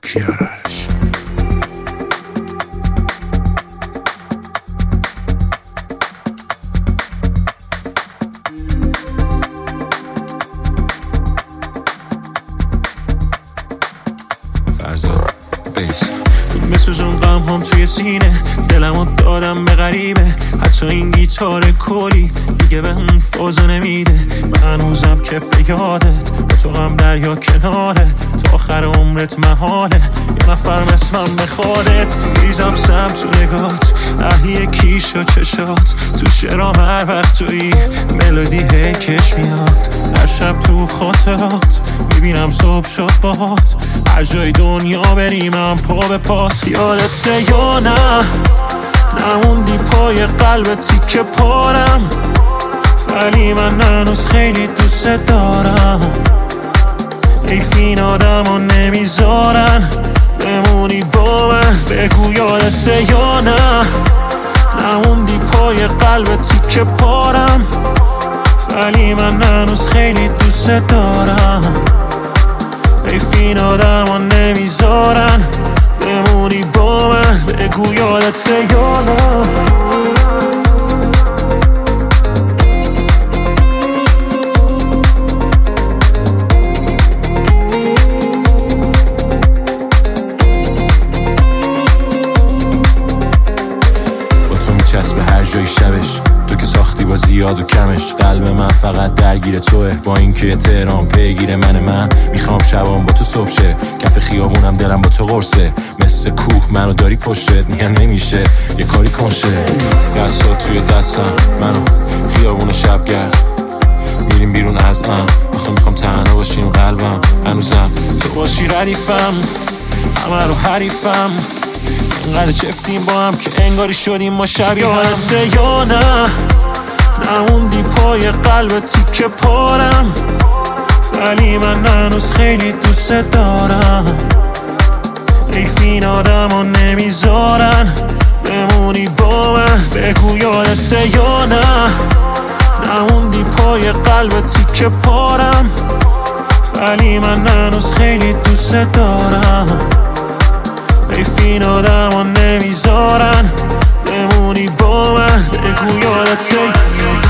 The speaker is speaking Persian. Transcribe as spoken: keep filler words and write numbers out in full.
کیارش. فرزاد بیس بسوزون غم هم توی سینه، دلمو دادم به غریبه، حتی این گیتار کلی دیگه به اون فازو نمیده. من هنوزم که به یادت با تو غم دریا کناره، تا آخر عمرت محاله یه نفر مثلم بخوادت. میریزم سم تو نگات، اهلی کیش و چشات، تو شعرام هر وقت توی ملودی هی کش میاد. هر شب تو خاطرات میبینم صبح شد باهات، هر جای دنیا بریم من پا به پات. یادته یا نه نموندی پای قلب تیکه پارم، ولی من هنوز خیلی دوست دارم. حیف این آدم ها نمیذارن بمونی با من. بگو یادته یا نه نموندی پای قلب تیکه پارم، ولی من هنوز خیلی دوست دارم. حیف این آدم ها نمیذارن بمونی با من. بگو یادته یا نه. چسب هر جای شبش، تو که ساختی با زیاد و کمش. قلب من فقط درگیر توه، با اینکه تهران پیگیر من. من میخوام شبام با تو صبح شه، کف خیابونم دلم با تو قرصه. مثل کوه منو داری پشتت، میگن نمیشه یه کاری کنشه. دستا توی دستم منو خیابون شبگرد، میریم بیرون از ام. آخه میخوام تنها باشیم قلبم هنوزم تو باشی ردیفم، همه رو حریفم. اینقدر چفتیم با هم که انگاری شدیم ما شبیه. یادته یا نه نموندی پای قلب تیکه پارم، ولی من هنوز خیلی دوست دارم. حیف این آدم ها نمیذارن بمونی با من. بگو یادته یا نه نموندی پای قلب تیکه پارم، ولی من هنوز خیلی دوست دارم. حیف این آدم ها نمیذارن بمونی با من. بگو یادته